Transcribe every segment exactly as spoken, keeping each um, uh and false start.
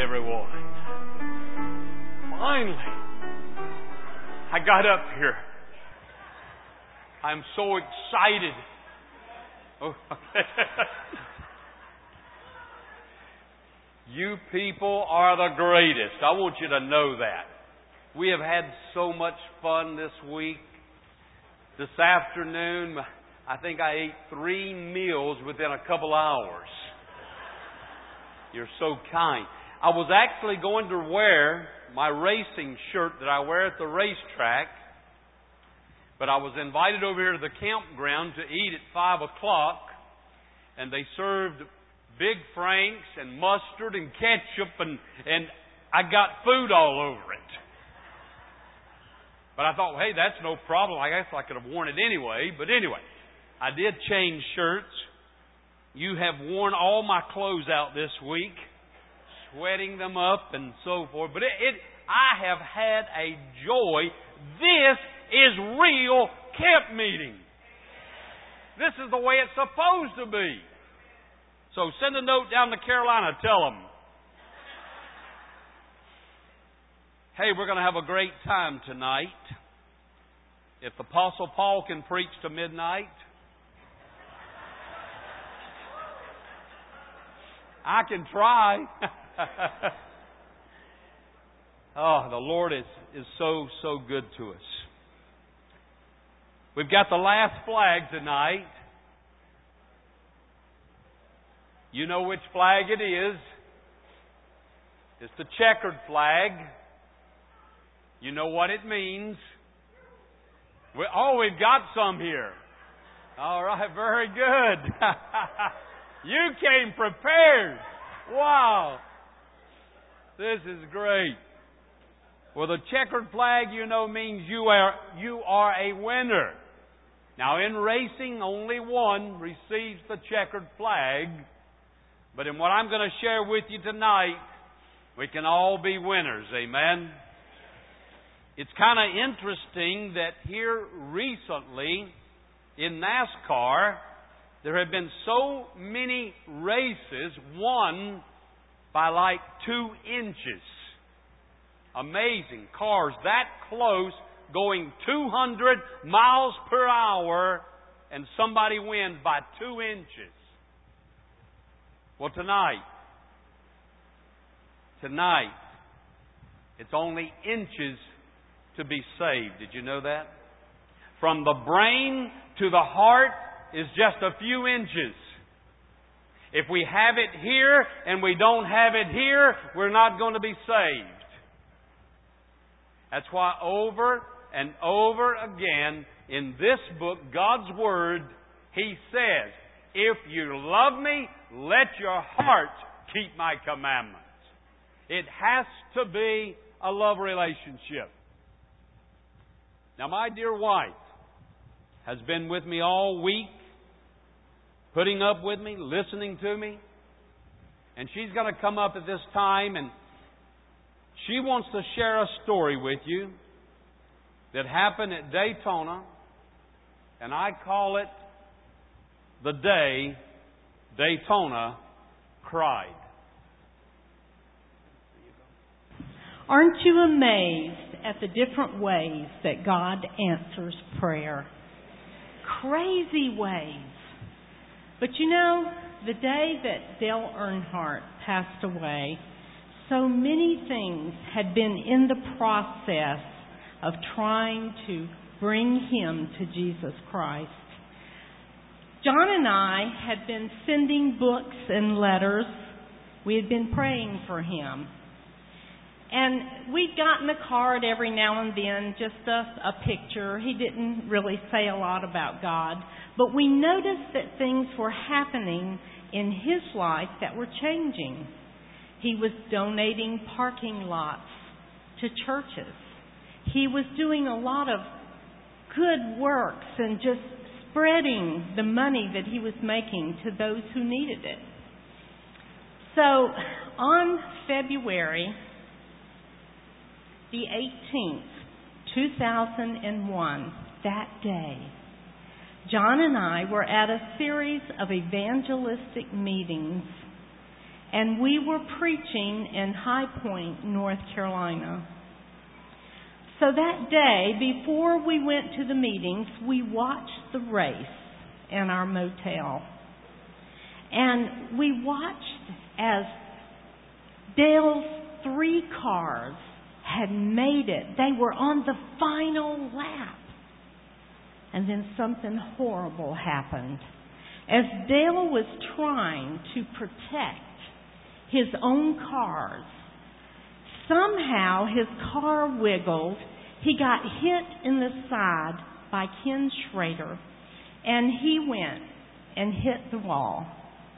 everyone. Finally, I got up here. I'm so excited. Oh, okay. You people are the greatest. I want you to know that. We have had so much fun this week. This afternoon, I think I ate three meals within a couple hours. You're so kind. I was actually going to wear my racing shirt that I wear at the racetrack, but I was invited over here to the campground to eat at five o'clock, and they served Big Franks and mustard and ketchup, and, and I got food all over it. But I thought, well, hey, that's no problem. I guess I could have worn it anyway. But anyway, I did change shirts. You have worn all my clothes out this week, sweating them up and so forth. But it, it I have had a joy. This is real camp meeting. This is the way it's supposed to be. So send a note down to Carolina. Tell them, hey, we're going to have a great time tonight. If the Apostle Paul can preach to midnight, I can try. Oh, the Lord is, is so, so good to us. We've got the last flag tonight. You know which flag it is. It's the checkered flag. You know what it means. We, oh, we've got some here. All right, very good. You came prepared. Wow. This is great. Well, the checkered flag, you know, means you are you are a winner. Now, in racing, only one receives the checkered flag. But in what I'm going to share with you tonight, we can all be winners. Amen? It's kind of interesting that here recently in NASCAR, there have been so many races won by like two inches. Amazing. Cars that close going two hundred miles per hour and somebody wins by two inches. Well, tonight, tonight, it's only inches to be saved. Did you know that? From the brain to the heart is just a few inches. If we have it here and we don't have it here, we're not going to be saved. That's why over and over again in this book, God's Word, He says, if you love me, let your heart keep my commandments. It has to be a love relationship. Now, my dear wife has been with me all week, putting up with me, listening to me. And she's going to come up at this time and she wants to share a story with you that happened at Daytona. And I call it the day Daytona cried. Aren't you amazed at the different ways that God answers prayer? Crazy ways. But you know, the day that Dale Earnhardt passed away, so many things had been in the process of trying to bring him to Jesus Christ. John and I had been sending books and letters. We had been praying for him. And we'd gotten a card every now and then, just a, a picture. He didn't really say a lot about God. But we noticed that things were happening in his life that were changing. He was donating parking lots to churches. He was doing a lot of good works and just spreading the money that he was making to those who needed it. So on February the eighteenth, two thousand one, that day, John and I were at a series of evangelistic meetings, and we were preaching in High Point, North Carolina. So that day, before we went to the meetings, we watched the race in our motel. And we watched as Dale's three cars had made it. They were on the final lap. And then something horrible happened. As Dale was trying to protect his own cars, somehow his car wiggled. He got hit in the side by Ken Schrader, and he went and hit the wall.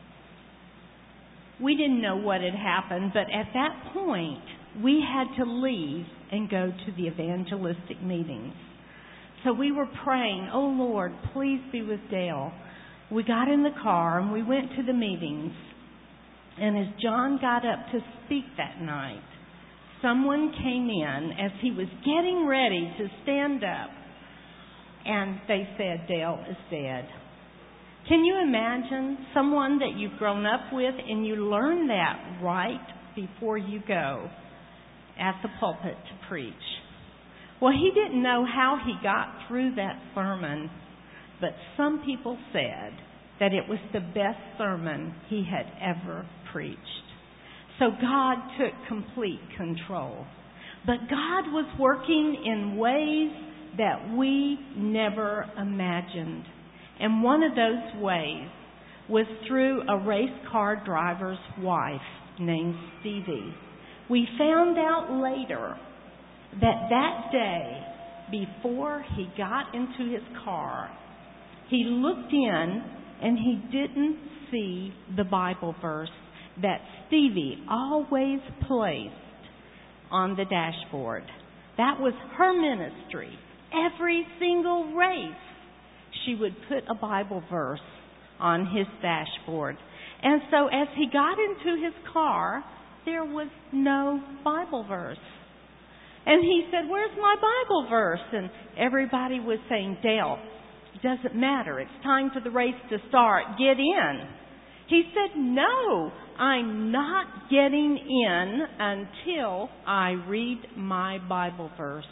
We didn't know what had happened, but at that point, we had to leave and go to the evangelistic meetings. So we were praying, "Oh Lord, please be with Dale." We got in the car and we went to the meetings. And as John got up to speak that night, someone came in as he was getting ready to stand up, and they said, "Dale is dead." Can you imagine someone that you've grown up with and you learn that right before you go at the pulpit to preach? Well, he didn't know how he got through that sermon, but some people said that it was the best sermon he had ever preached. So God took complete control. But God was working in ways that we never imagined. And one of those ways was through a race car driver's wife named Stevie. We found out later that that day, before he got into his car, he looked in and he didn't see the Bible verse that Stevie always placed on the dashboard. That was her ministry. Every single race, she would put a Bible verse on his dashboard. And so as he got into his car, there was no Bible verse. And he said, "Where's my Bible verse?" And everybody was saying, "Dale, it doesn't matter. It's time for the race to start. Get in." He said, "No, I'm not getting in until I read my Bible verse."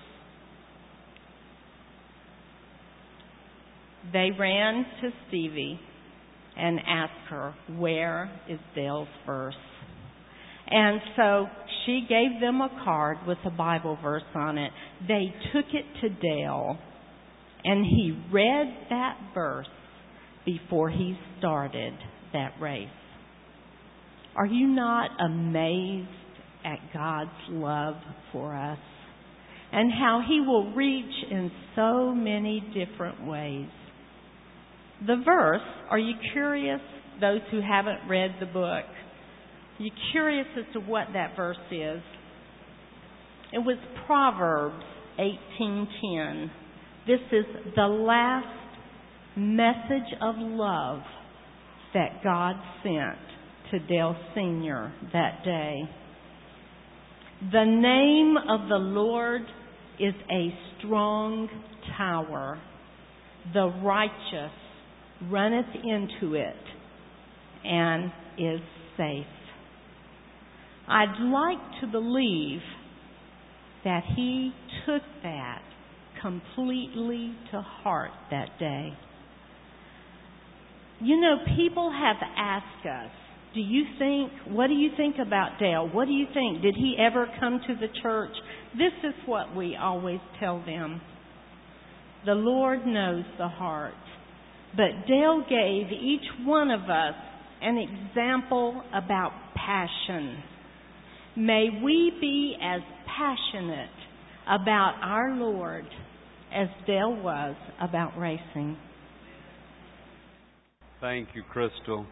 They ran to Stevie and asked her, "Where is Dale's verse?" And so she gave them a card with a Bible verse on it. They took it to Dale, and he read that verse before he started that race. Are you not amazed at God's love for us and how He will reach in so many different ways? The verse, are you curious, those who haven't read the book? Are you curious as to what that verse is? It was Proverbs eighteen ten. This is the last message of love that God sent to Dale Senior that day. "The name of the Lord is a strong tower. The righteous runneth into it and is safe." I'd like to believe that he took that completely to heart that day. You know, people have asked us, do you think, what do you think about Dale? What do you think? Did he ever come to the church? This is what we always tell them. The Lord knows the heart. But Dale gave each one of us an example about passion. May we be as passionate about our Lord as Dale was about racing. Thank you, Crystal.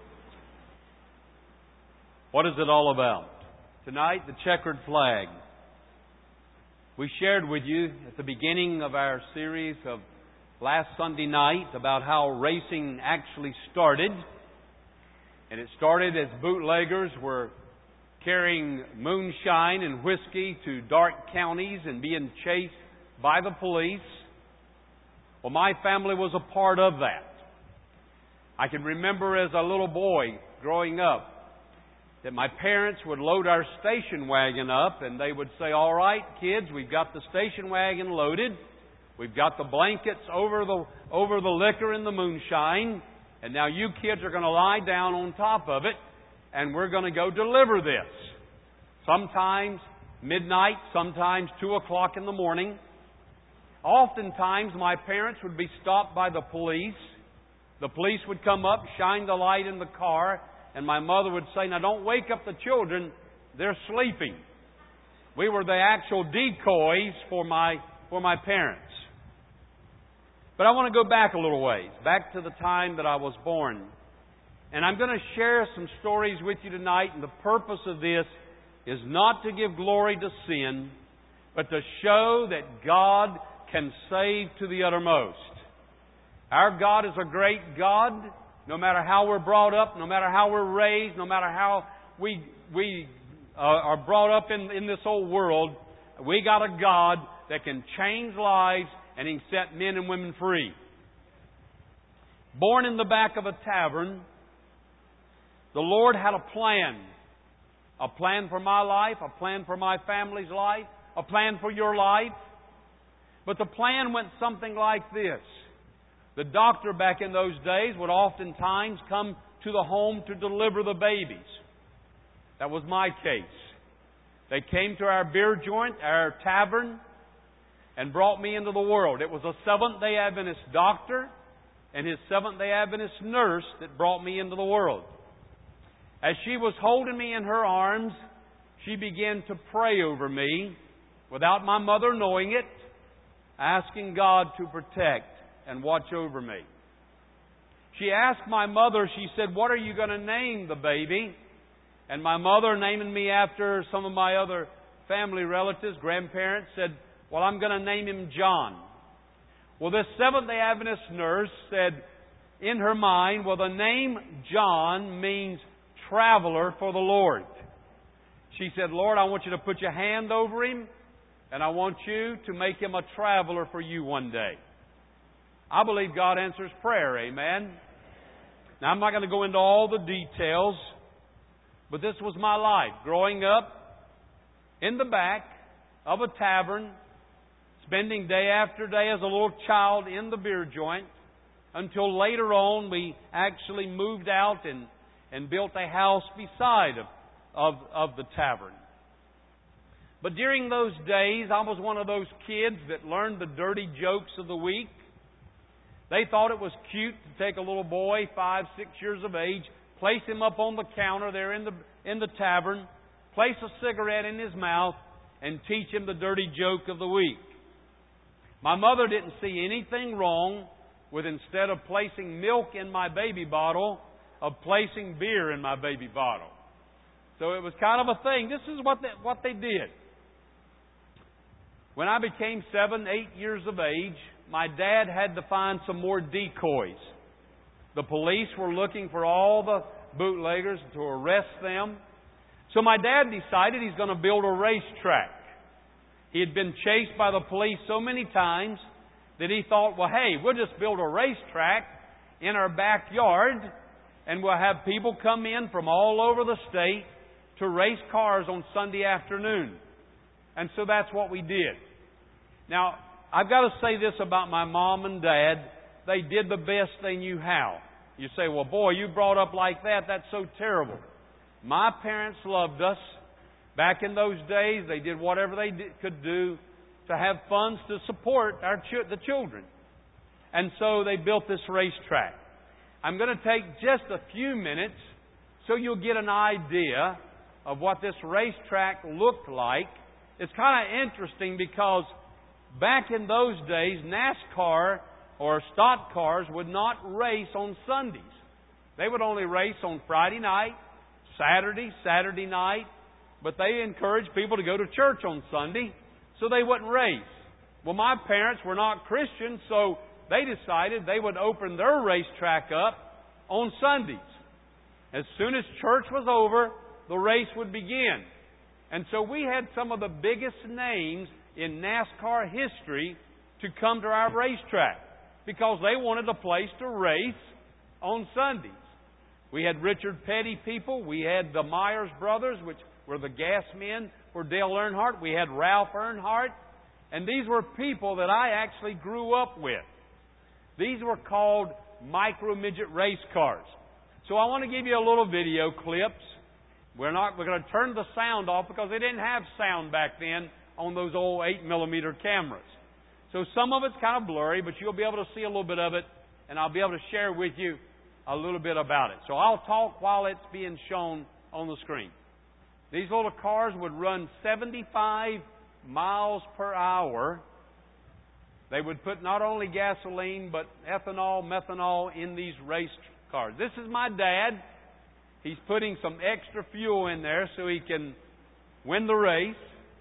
What is it all about? Tonight, the checkered flag. We shared with you at the beginning of our series of last Sunday night about how racing actually started. And it started as bootleggers were carrying moonshine and whiskey to dark counties and being chased by the police. Well, my family was a part of that. I can remember as a little boy growing up, that my parents would load our station wagon up, and they would say, "All right, kids, we've got the station wagon loaded. We've got the blankets over the over the liquor and the moonshine, and now you kids are going to lie down on top of it, and we're going to go deliver this." Sometimes midnight, sometimes two o'clock in the morning. Oftentimes my parents would be stopped by the police. The police would come up, shine the light in the car, and my mother would say, "Now don't wake up the children, they're sleeping." We were the actual decoys for my for my parents. But I want to go back a little ways, back to the time that I was born. And I'm going to share some stories with you tonight, and the purpose of this is not to give glory to sin, but to show that God can save to the uttermost. Our God is a great God. No matter how we're brought up, no matter how we're raised, no matter how we we uh, are brought up in, in this old world, we got a God that can change lives and He can set men and women free. Born in the back of a tavern, the Lord had a plan. A plan for my life, a plan for my family's life, a plan for your life. But the plan went something like this. The doctor back in those days would oftentimes come to the home to deliver the babies. That was my case. They came to our beer joint, our tavern, and brought me into the world. It was a Seventh-day Adventist doctor and his Seventh-day Adventist nurse that brought me into the world. As she was holding me in her arms, she began to pray over me without my mother knowing it, asking God to protect and watch over me. She asked my mother, she said, "What are you going to name the baby?" And my mother, naming me after some of my other family relatives, grandparents, said, "Well, I'm going to name him John." Well, this Seventh-day Adventist nurse said in her mind, well, the name John means traveler for the Lord. She said, "Lord, I want you to put your hand over him, and I want you to make him a traveler for you one day." I believe God answers prayer, amen? Now, I'm not going to go into all the details, but this was my life. Growing up in the back of a tavern, spending day after day as a little child in the beer joint, until later on we actually moved out and, and built a house beside of, of, of the tavern. But during those days, I was one of those kids that learned the dirty jokes of the week. They thought it was cute to take a little boy, five, six years of age, place him up on the counter there in the in the tavern, place a cigarette in his mouth, and teach him the dirty joke of the week. My mother didn't see anything wrong with, instead of placing milk in my baby bottle, of placing beer in my baby bottle. So it was kind of a thing. This is what they, what they did. When I became seven, eight years of age, my dad had to find some more decoys. The police were looking for all the bootleggers to arrest them. So my dad decided he's going to build a racetrack. He had been chased by the police so many times that he thought, well, hey, we'll just build a racetrack in our backyard and we'll have people come in from all over the state to race cars on Sunday afternoon. And so that's what we did. Now, I've got to say this about my mom and dad. They did the best they knew how. You say, well, boy, you brought up like that. That's so terrible. My parents loved us. Back in those days, they did whatever they did, could do to have funds to support our ch- the children. And so they built this racetrack. I'm going to take just a few minutes so you'll get an idea of what this racetrack looked like. It's kind of interesting because back in those days, NASCAR or stock cars would not race on Sundays. They would only race on Friday night, Saturday, Saturday night, but they encouraged people to go to church on Sunday, so they wouldn't race. Well, my parents were not Christians, so they decided they would open their racetrack up on Sundays. As soon as church was over, the race would begin. And so we had some of the biggest names in NASCAR history to come to our racetrack because they wanted a place to race on Sundays. We had Richard Petty people. We had the Myers brothers, which were the gas men for Dale Earnhardt. We had Ralph Earnhardt. And these were people that I actually grew up with. These were called micro-midget race cars. So I want to give you a little video clips. We're not, we're going to turn the sound off because they didn't have sound back then on those old eight millimeter cameras. So some of it's kind of blurry, but you'll be able to see a little bit of it, and I'll be able to share with you a little bit about it. So I'll talk while it's being shown on the screen. These little cars would run seventy-five miles per hour. They would put not only gasoline, but ethanol, methanol in these race cars. This is my dad. He's putting some extra fuel in there so he can win the race.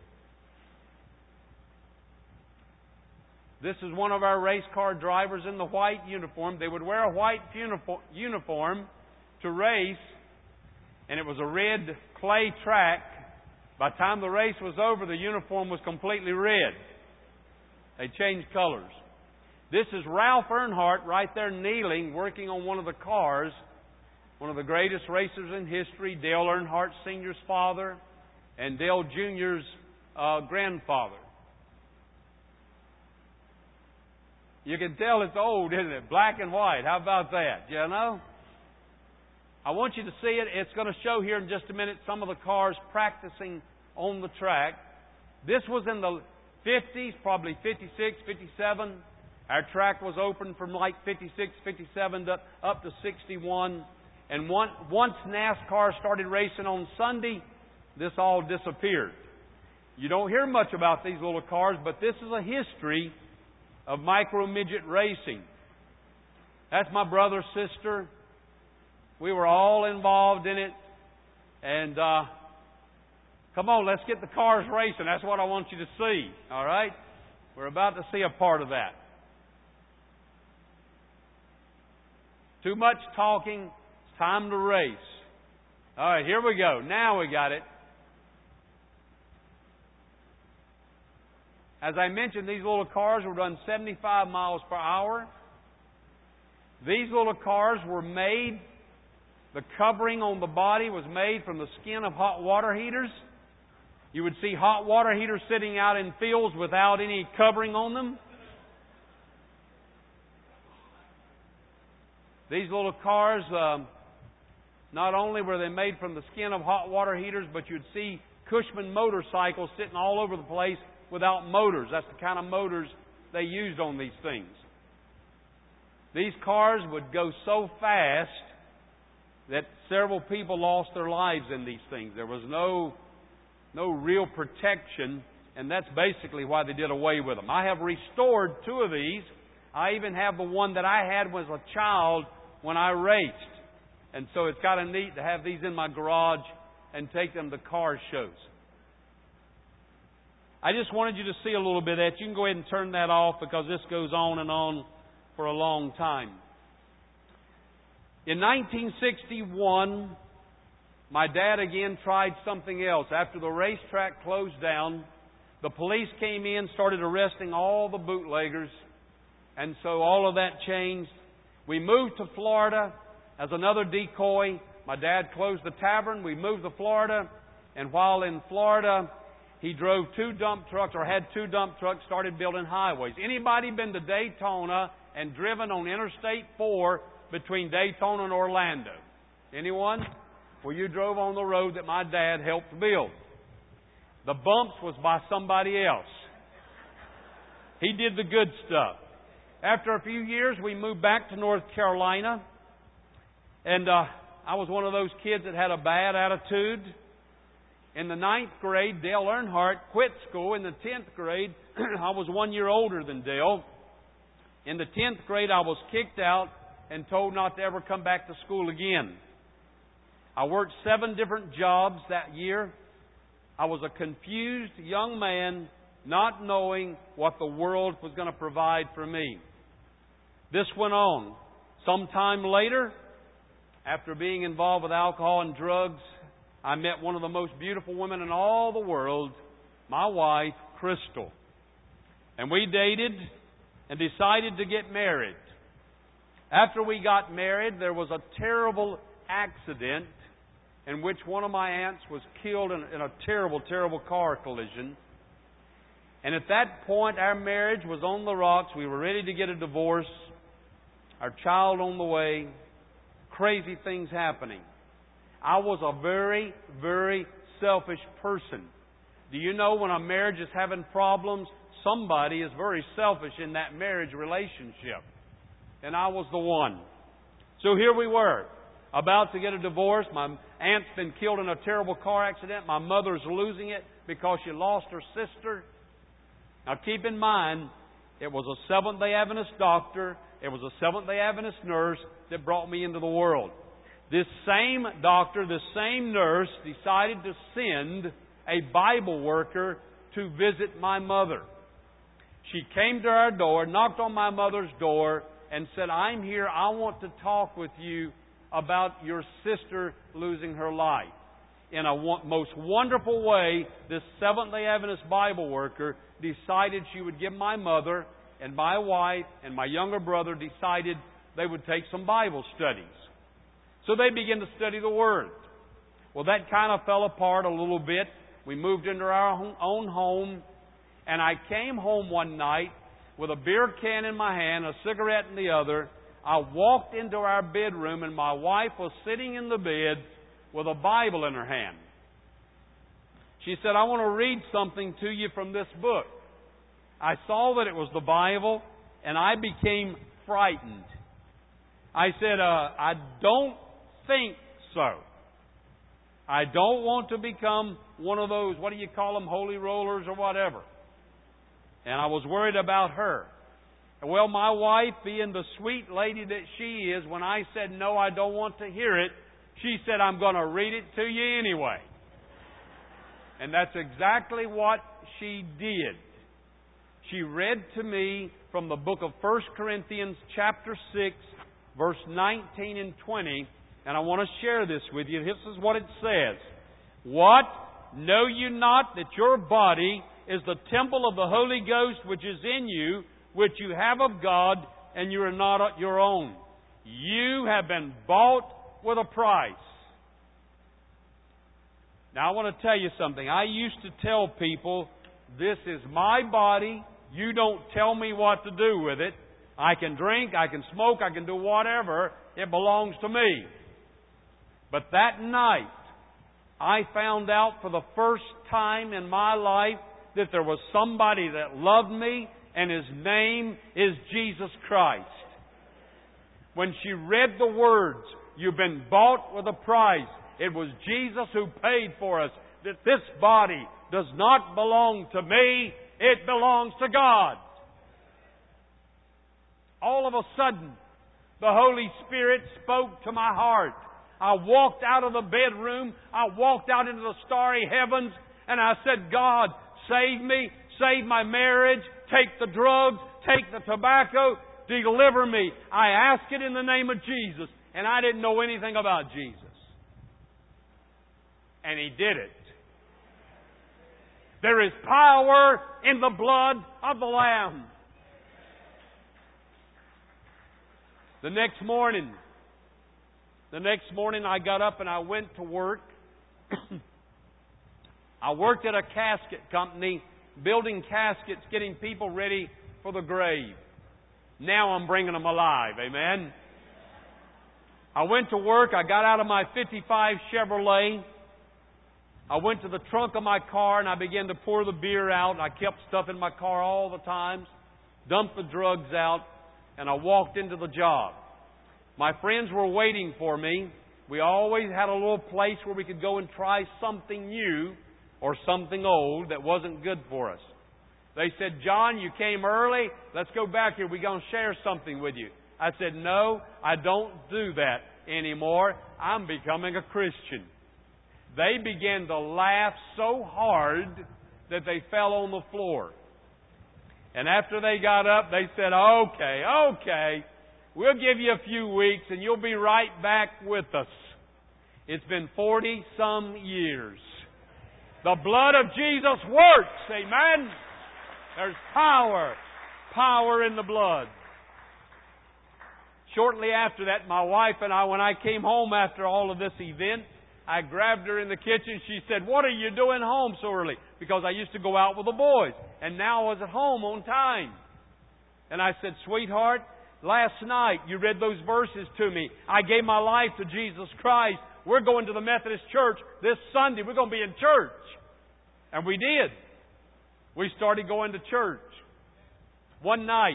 This is one of our race car drivers in the white uniform. They would wear a white uniform to race, and it was a red clay track. By the time the race was over, the uniform was completely red. They changed colors. This is Ralph Earnhardt right there kneeling, working on one of the cars. One of the greatest racers in history, Dale Earnhardt Senior's father and Dale Junior's uh, grandfather. You can tell it's old, isn't it? Black and white. How about that? You know? I want you to see it. It's going to show here in just a minute some of the cars practicing on the track. This was in the fifties, probably fifty-six, fifty-seven. Our track was open from like fifty-six, fifty-seven to up to sixty-one. And one, once NASCAR started racing on Sunday, this all disappeared. You don't hear much about these little cars, but this is a history of micro-midget racing. That's my brother, sister. We were all involved in it. And uh, come on, let's get the cars racing. That's what I want you to see. All right? We're about to see a part of that. Too much talking. It's time to race. All right, here we go. Now we got it. As I mentioned, these little cars were run seventy-five miles per hour. These little cars were made, the covering on the body was made from the skin of hot water heaters. You would see hot water heaters sitting out in fields without any covering on them. These little cars, um, not only were they made from the skin of hot water heaters, but you'd see Cushman motorcycles sitting all over the place without motors. That's the kind of motors they used on these things. These cars would go so fast that several people lost their lives in these things. There was no, no real protection, and that's basically why they did away with them. I have restored two of these. I even have the one that I had was a child when I raced. And so it's kind of neat to have these in my garage and take them to car shows. I just wanted you to see a little bit of that. You can go ahead and turn that off because this goes on and on for a long time. In nineteen sixty-one, my dad again tried something else. After the racetrack closed down, the police came in, started arresting all the bootleggers, and so all of that changed. We moved to Florida as another decoy. My dad closed the tavern. We moved to Florida, and while in Florida, he drove two dump trucks, or had two dump trucks, started building highways. Anybody been to Daytona and driven on Interstate four between Daytona and Orlando? Anyone? Well, you drove on the road that my dad helped build. The bumps was by somebody else. He did the good stuff. After a few years, we moved back to North Carolina. And uh, I was one of those kids that had a bad attitude. In the ninth grade, Dale Earnhardt quit school. In the tenth grade, I was one year older than Dale. In the tenth grade, I was kicked out and told not to ever come back to school again. I worked seven different jobs that year. I was a confused young man, not knowing what the world was going to provide for me. This went on. Sometime later, after being involved with alcohol and drugs, I met one of the most beautiful women in all the world, my wife, Crystal. And we dated and decided to get married. After we got married, there was a terrible accident in which one of my aunts was killed in, in a terrible, terrible car collision. And at that point, our marriage was on the rocks. We were ready to get a divorce. Our child on the way. Crazy things happening. I was a very, very selfish person. Do you know when a marriage is having problems, somebody is very selfish in that marriage relationship? And I was the one. So here we were, about to get a divorce. My aunt's been killed in a terrible car accident. My mother's losing it because she lost her sister. Now keep in mind, it was a Seventh-day Adventist doctor, it was a Seventh-day Adventist nurse that brought me into the world. This same doctor, this same nurse decided to send a Bible worker to visit my mother. She came to our door, knocked on my mother's door, and said, "I'm here, I want to talk with you about your sister losing her life." In a most wonderful way, this Seventh-day Adventist Bible worker decided she would give my mother and my wife and my younger brother decided they would take some Bible studies. So they began to study the Word. Well, that kind of fell apart a little bit. We moved into our own home, and I came home one night with a beer can in my hand, a cigarette in the other. I walked into our bedroom, and my wife was sitting in the bed with a Bible in her hand. She said, "I want to read something to you from this book." I saw that it was the Bible, and I became frightened. I said, uh, I don't think so. I don't want to become one of those, what do you call them, holy rollers or whatever. And I was worried about her. Well, my wife, being the sweet lady that she is, when I said, "No, I don't want to hear it," she said, "I'm going to read it to you anyway." And that's exactly what she did. She read to me from the book of First Corinthians chapter six, verse nineteen and twenty, and I want to share this with you. This is what it says. "What? Know you not that your body is the temple of the Holy Ghost which is in you, which you have of God, and you are not your own? You have been bought with a price." Now I want to tell you something. I used to tell people, "This is my body. You don't tell me what to do with it. I can drink, I can smoke, I can do whatever. It belongs to me." But that night, I found out for the first time in my life that there was somebody that loved me, and His name is Jesus Christ. When she read the words, "You've been bought with a price," it was Jesus who paid for us. That this body does not belong to me, it belongs to God. All of a sudden, the Holy Spirit spoke to my heart. I walked out of the bedroom, I walked out into the starry heavens, and I said, "God, save me, save my marriage, take the drugs, take the tobacco, deliver me. I ask it in the name of Jesus." And I didn't know anything about Jesus. And He did it. There is power in the blood of the Lamb. The next morning, the next morning I got up and I went to work. I worked at a casket company, building caskets, getting people ready for the grave. Now I'm bringing them alive. Amen. I went to work. I got out of my fifty-five Chevrolet. I went to the trunk of my car and I began to pour the beer out. I kept stuff in my car all the times, dumped the drugs out, and I walked into the job. My friends were waiting for me. We always had a little place where we could go and try something new or something old that wasn't good for us. They said, "John, you came early. Let's go back here. We're going to share something with you." I said, "No, I don't do that anymore. I'm becoming a Christian." They began to laugh so hard that they fell on the floor. And after they got up, they said, okay, okay, we'll give you a few weeks and you'll be right back with us. It's been forty-some years. The blood of Jesus works. Amen? There's power. Power in the blood. shortly after that, my wife and I, when I came home after all of this event, I grabbed her in the kitchen. She said, "What are you doing home so early?" Because I used to go out with the boys. And now I was at home on time. And I said, "Sweetheart, last night you read those verses to me. I gave my life to Jesus Christ. We're going to the Methodist Church this Sunday. We're going to be in church." And we did. We started going to church. One night,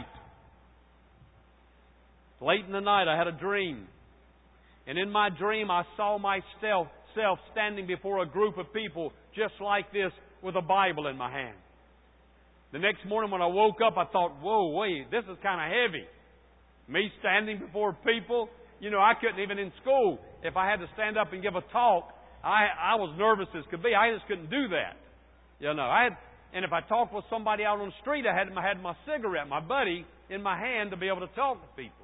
late in the night, I had a dream. And in my dream, I saw myself standing before a group of people just like this with a Bible in my hand. The next morning when I woke up, I thought, whoa, wait, this is kind of heavy. Me standing before people. You know, I couldn't even in school, if I had to stand up and give a talk, I, I was nervous as could be. I just couldn't do that. You know, I had, and if I talked with somebody out on the street, I had, I had my cigarette, my buddy, in my hand to be able to talk to people.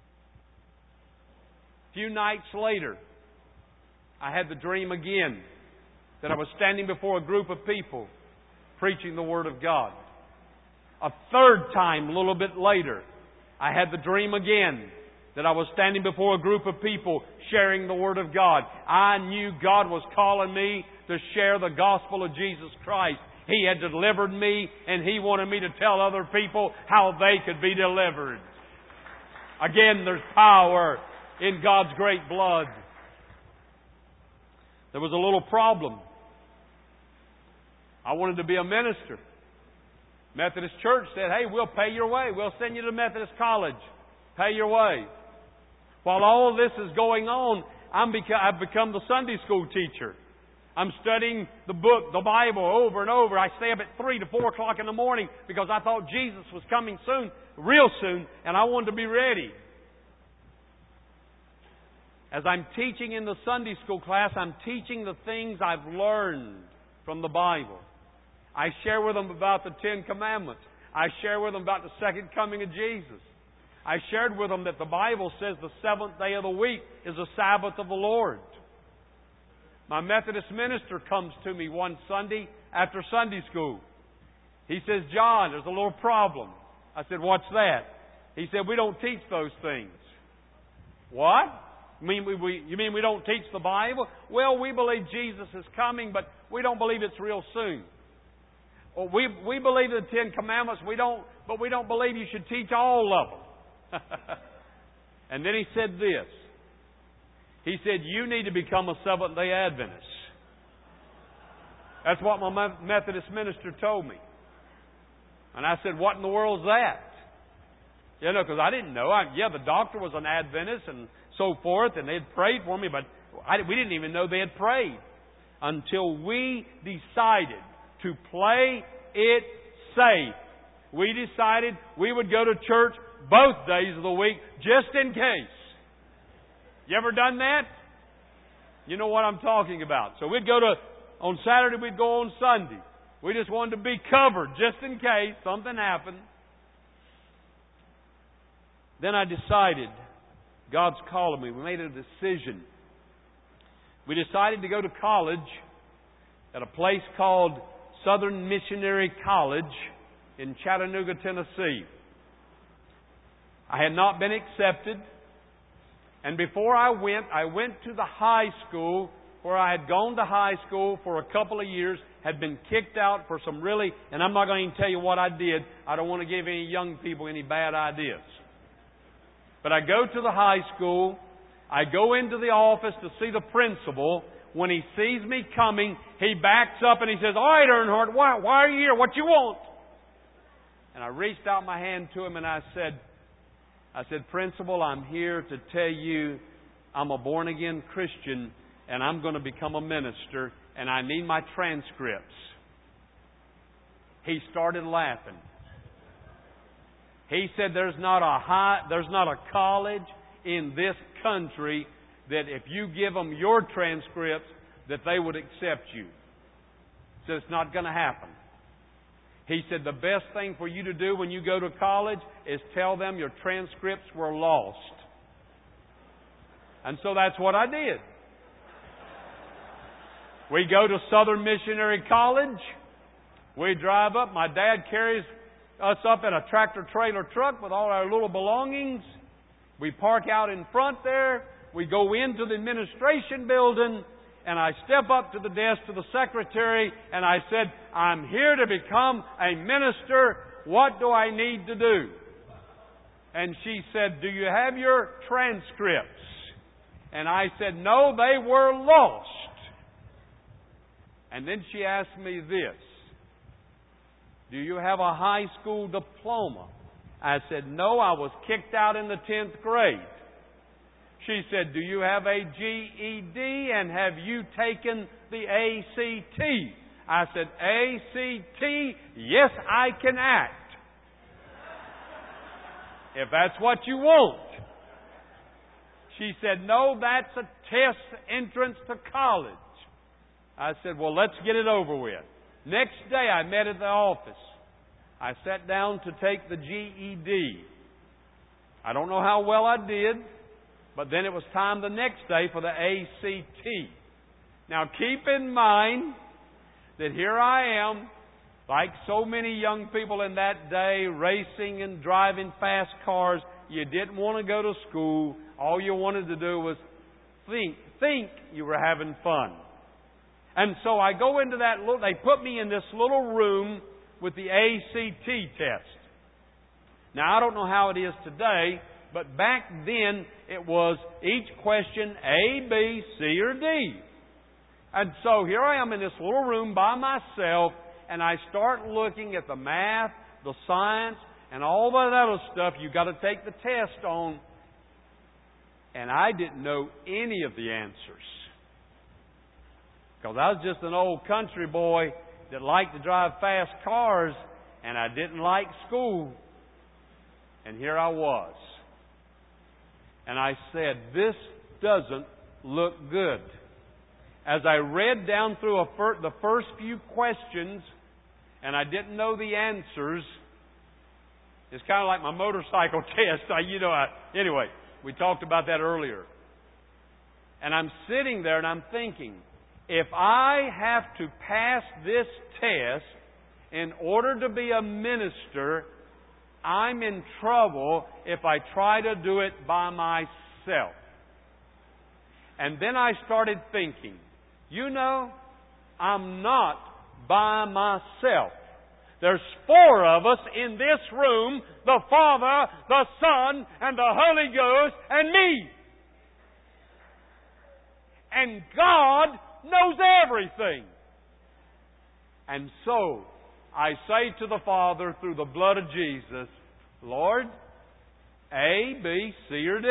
A few nights later, I had the dream again that I was standing before a group of people preaching the Word of God. A third time, a little bit later, I had the dream again that I was standing before a group of people sharing the Word of God. I knew God was calling me to share the gospel of Jesus Christ. He had delivered me, and He wanted me to tell other people how they could be delivered. Again, there's power in God's great blood. There was a little problem. I wanted to be a minister. Methodist Church said, "Hey, we'll pay your way. We'll send you to Methodist College. Pay your way." While all this is going on, I'm beca- I've become the Sunday school teacher. I'm studying the book, the Bible, over and over. I stay up at three to four o'clock in the morning because I thought Jesus was coming soon, real soon, and I wanted to be ready. As I'm teaching in the Sunday school class, I'm teaching the things I've learned from the Bible. I share with them about the Ten Commandments. I share with them about the second coming of Jesus. I shared with them that the Bible says the seventh day of the week is the Sabbath of the Lord. My Methodist minister comes to me one Sunday after Sunday school. He says, "John, there's a little problem." I said, "What's that?" He said, "We don't teach those things." "What? You mean we, we, you mean we don't teach the Bible?" "Well, we believe Jesus is coming, but we don't believe it's real soon." Well, we, we believe the Ten Commandments, we don't, but we don't believe you should teach all of them. And then he said this. He said, "You need to become a Seventh-day Adventist." That's what my Methodist minister told me. And I said, "What in the world's that?" You know, because I didn't know. I, yeah, the doctor was an Adventist and so forth, and they had prayed for me, but I, we didn't even know they had prayed until we decided to play it safe. We decided we would go to church both days of the week just in case. You ever done that? You know what I'm talking about. So we'd go to, on Saturday we'd go on Sunday. We just wanted to be covered just in case something happened. Then I decided, God's calling me. We made a decision. We decided to go to college at a place called Southern Missionary College in Chattanooga, Tennessee. I had not been accepted. And before I went, I went to the high school where I had gone to high school for a couple of years, had been kicked out for some really, and I'm not going to even tell you what I did. I don't want to give any young people any bad ideas. But I go to the high school. I go into the office to see the principal. When he sees me coming, he backs up and he says, "All right, Earnhardt, why, why are you here? What you want?" And I reached out my hand to him and I said, I said, "Principal, I'm here to tell you I'm a born-again Christian and I'm going to become a minister and I need my transcripts." He started laughing. He said, "There's not a high, there's not a college in this country that if you give them your transcripts, that they would accept you." He said, "It's not going to happen." He said, "The best thing for you to do when you go to college is tell them your transcripts were lost." And so that's what I did. We go to Southern Missionary College. We drive up. My dad carries us up in a tractor-trailer truck with all our little belongings. We park out in front there. We go into the administration building, and I step up to the desk to the secretary, and I said, I'm here to become a minister. What do I need to do? And she said, do you have your transcripts? And I said, no, they were lost. And then she asked me this, do you have a high school diploma? I said, no, I was kicked out in the tenth grade. She said, do you have a G E D and have you taken the A C T? I said, A C T, yes, I can act. If that's what you want. She said, no, that's a test entrance to college. I said, well, let's get it over with. Next day I met at the office. I sat down to take the G E D. I don't know how well I did, but then it was time the next day for the A C T. Now keep in mind that here I am, like so many young people in that day, racing and driving fast cars. You didn't want to go to school. All you wanted to do was think, think you were having fun. And so I go into that little, they put me in this little room with the A C T test. Now, I don't know how it is today, but back then it was each question A, B, C, or D. And so here I am in this little room by myself, and I start looking at the math, the science, and all that other stuff you got to take the test on. And I didn't know any of the answers. Because I was just an old country boy that liked to drive fast cars, and I didn't like school. And here I was. And I said, this doesn't look good. As I read down through a fir- the first few questions, and I didn't know the answers, it's kind of like my motorcycle test. I, you know, I, anyway, we talked about that earlier. And I'm sitting there and I'm thinking, if I have to pass this test in order to be a minister, I'm in trouble if I try to do it by myself. And then I started thinking, you know, I'm not by myself. There's four of us in this room, the Father, the Son, and the Holy Ghost, and me. And God knows everything. And so, I say to the Father through the blood of Jesus, Lord, A, B, C, or D.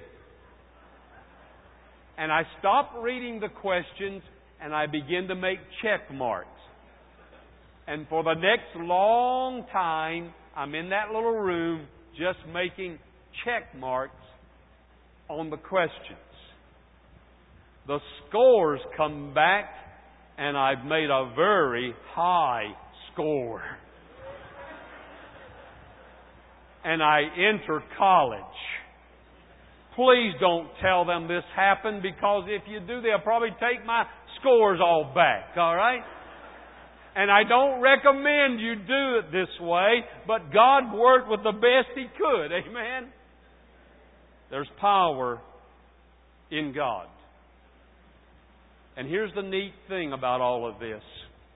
And I stop reading the questions and I begin to make check marks. And for the next long time, I'm in that little room just making check marks on the questions. The scores come back, and I've made a very high score. And I enter college. Please don't tell them this happened, because if you do, they'll probably take my scores all back, all right? And I don't recommend you do it this way, but God worked with the best He could, amen? There's power in God. And here's the neat thing about all of this.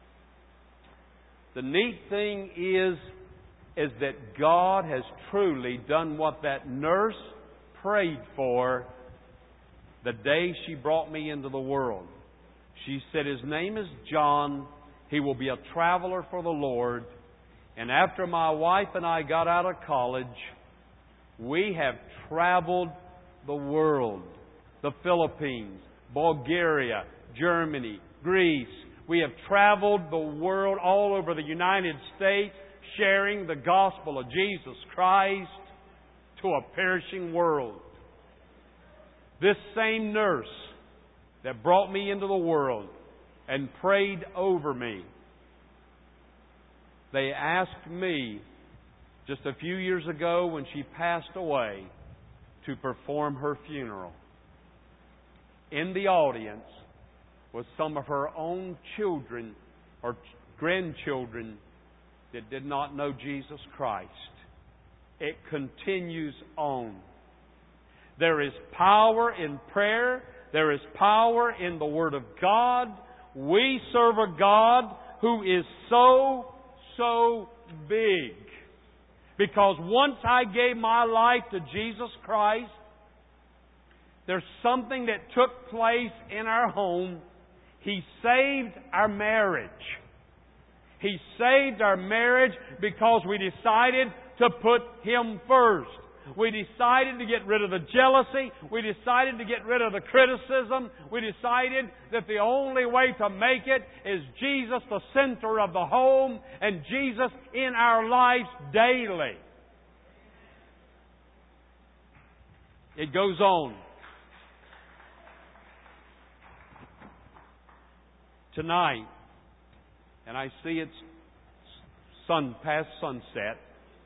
The neat thing is, is that God has truly done what that nurse prayed for the day she brought me into the world. She said, his name is John. He will be a traveler for the Lord. And after my wife and I got out of college, we have traveled the world. The Philippines, Bulgaria, Germany, Greece. We have traveled the world all over the United States, sharing the gospel of Jesus Christ to a perishing world. This same nurse that brought me into the world and prayed over me, they asked me just a few years ago when she passed away to perform her funeral. In the audience was some of her own children or grandchildren that did not know Jesus Christ. It continues on. There is power in prayer. There is power in the Word of God. We serve a God who is so, so big. Because once I gave my life to Jesus Christ, there's something that took place in our home. He saved our marriage. He saved our marriage because we decided to put Him first. We decided to get rid of the jealousy. We decided to get rid of the criticism. We decided that the only way to make it is Jesus the center of the home and Jesus in our lives daily. It goes on. Tonight, and I see it's sun past sunset,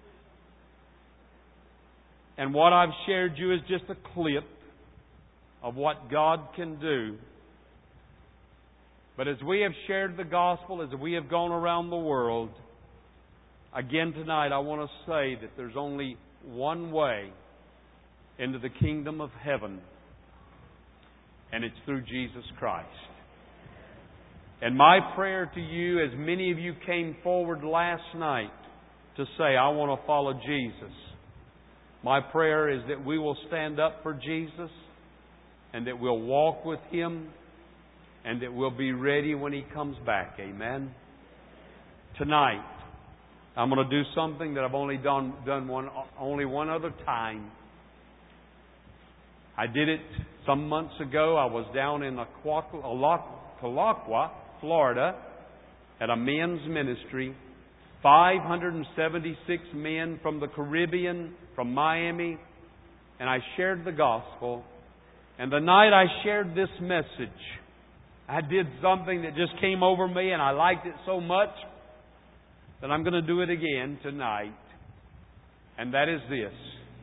and what I've shared you is just a clip of what God can do. But as we have shared the gospel, as we have gone around the world, again tonight I want to say that there's only one way into the kingdom of heaven, and it's through Jesus Christ. And my prayer to you, as many of you came forward last night to say, I want to follow Jesus, my prayer is that we will stand up for Jesus and that we'll walk with Him and that we'll be ready when He comes back. Amen. Tonight, I'm going to do something that I've only done, done one, only one other time. I did it some months ago. I was down in Occolocqua, Florida, at a men's ministry. five hundred seventy-six men from the Caribbean, from Miami, and I shared the gospel. And the night I shared this message, I did something that just came over me, and I liked it so much that I'm going to do it again tonight. And that is this.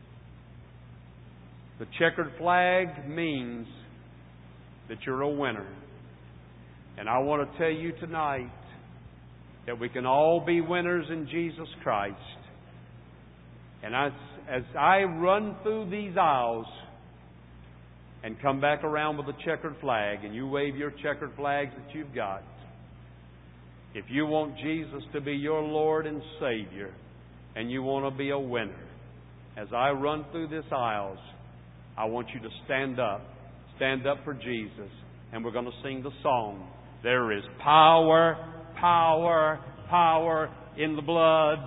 The checkered flag means that you're a winner. And I want to tell you tonight that we can all be winners in Jesus Christ. And as, as I run through these aisles and come back around with a checkered flag, and you wave your checkered flags that you've got, if you want Jesus to be your Lord and Savior, and you want to be a winner, as I run through these aisles, I want you to stand up. Stand up for Jesus. And we're going to sing the song. There is power, power, power in the blood.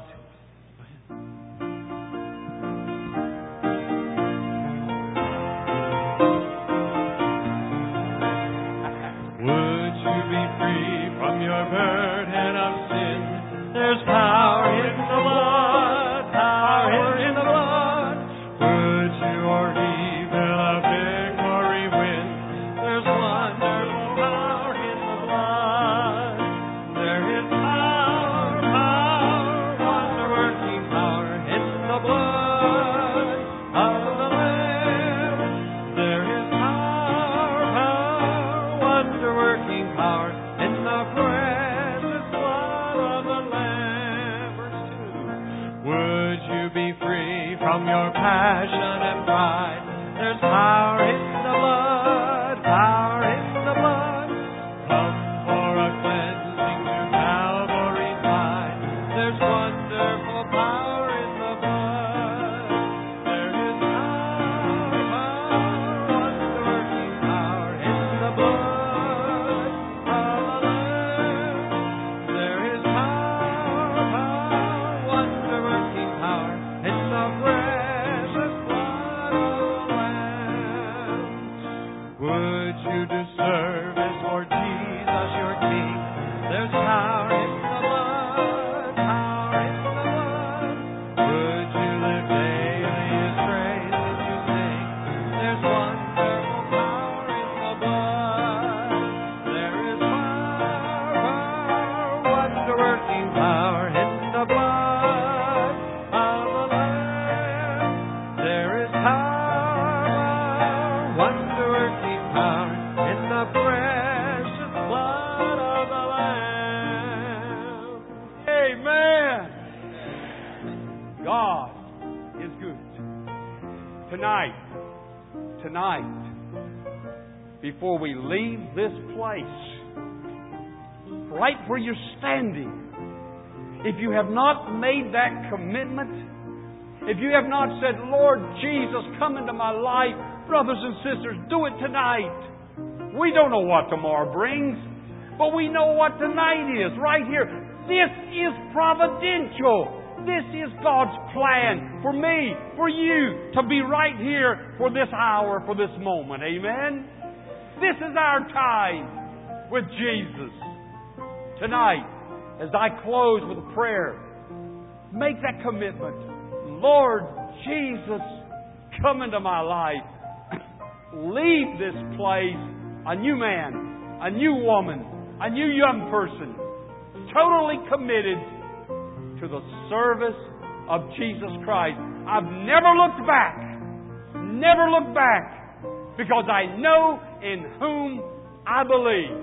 Would you be free from your burden of sin? There's power in the blood, power in the blood. Would you or he will a victory win? There's wonderful power in the blood. There is power, power, wonder-working power in the blood of the Lamb. There is power, power, wonder-working power in the precious blood of the Lamb. Verse two. Would you be free from your passion and pride? There's power in the blood, power in the blood. Come for a cleansing to Calvary's side. There's wonderful power in the blood. There is power, power, wonder-working power in the blood of the Lamb. There is power, power, wonder-working power in the precious blood of the Lamb. Would you do service for Jesus your King? There's power in the blood, power in the blood. Would you live daily His praises you sing? There's wonderful power in the blood. There is power, power, wonder-working power in the blood of the Lamb. There is power, wonder-working power in the precious blood of the Lamb. Amen. God is good. Tonight, tonight, before we leave this place, right where you're standing, if you have not made that commitment, if you have not said, Lord Jesus, come into my life, brothers and sisters, do it tonight. We don't know what tomorrow brings, but we know what tonight is, right here. This is providential. This is God's plan for me, for you, to be right here for this hour, for this moment. Amen? This is our time with Jesus. Tonight, as I close with a prayer, make that commitment. Lord Jesus, come into my life. Leave this place a new man, a new woman, a new young person, totally committed to the service of Jesus Christ. I've never looked back. Never looked back. Because I know in whom I believe.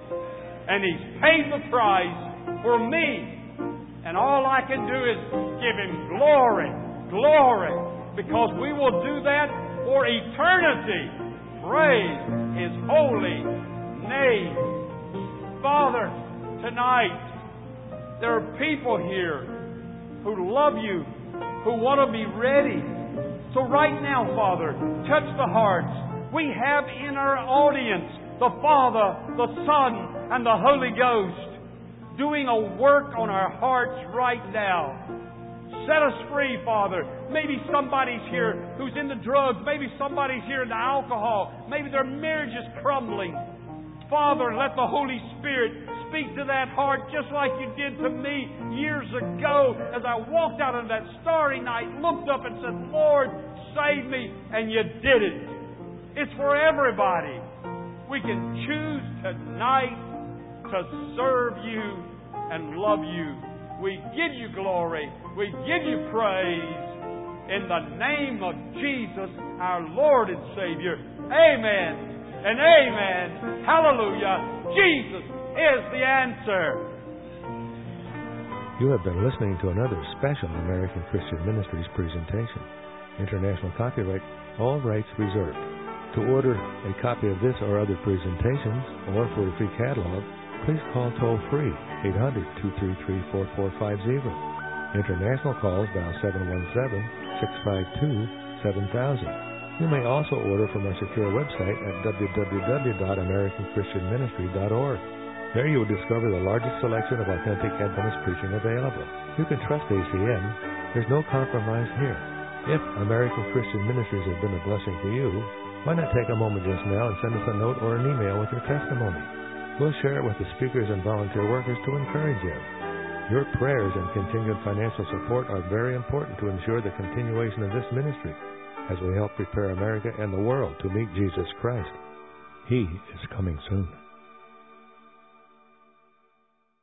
And He's paid the price for me. And all I can do is give Him glory. Glory. Because we will do that for eternity. Praise His holy name. Father, tonight, there are people here who love You, who want to be ready. So right now, Father, touch the hearts. We have in our audience the Father, the Son, and the Holy Ghost doing a work on our hearts right now. Set us free, Father. Maybe somebody's here who's in the drugs. Maybe somebody's here in the alcohol. Maybe their marriage is crumbling. Father, let the Holy Spirit speak to that heart just like You did to me years ago as I walked out on that starry night, looked up and said, Lord, save me, and You did it. It's for everybody. We can choose tonight to serve You and love You. We give You glory. We give You praise. In the name of Jesus, our Lord and Savior. Amen. And amen. Hallelujah. Jesus is the answer. You have been listening to another special American Christian Ministries presentation. International copyright, all rights reserved. To order a copy of this or other presentations, or for a free catalog, please call toll-free eight hundred, two three three, four four five zero. International calls dial seven one seven, six five two, seven thousand. You may also order from our secure website at w w w dot american christian ministry dot org. There you will discover the largest selection of authentic Adventist preaching available. You can trust A C M. There's no compromise here. If American Christian Ministries has been a blessing to you, why not take a moment just now and send us a note or an email with your testimony? We'll share it with the speakers and volunteer workers to encourage you. Your prayers and continued financial support are very important to ensure the continuation of this ministry as we help prepare America and the world to meet Jesus Christ. He is coming soon.